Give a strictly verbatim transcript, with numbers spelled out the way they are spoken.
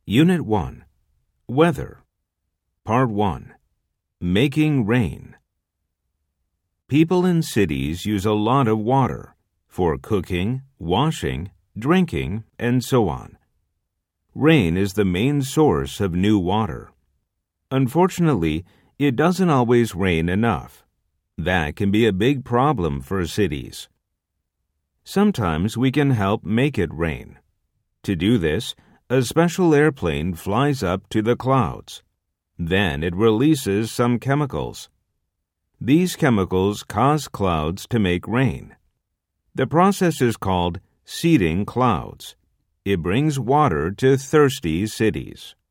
Unit one. Weather. Part one. Making rain. People in cities use a lot of water for cooking, washing, drinking, and so on. Rain is the main source of new water. Unfortunately, it doesn't always rain enough. That can be a big problem for cities. Sometimes we can help make it rain. To do this, a special airplane flies up to the clouds. Then it releases some chemicals. These chemicals cause clouds to make rain. The process is called seeding clouds. It brings water to thirsty cities.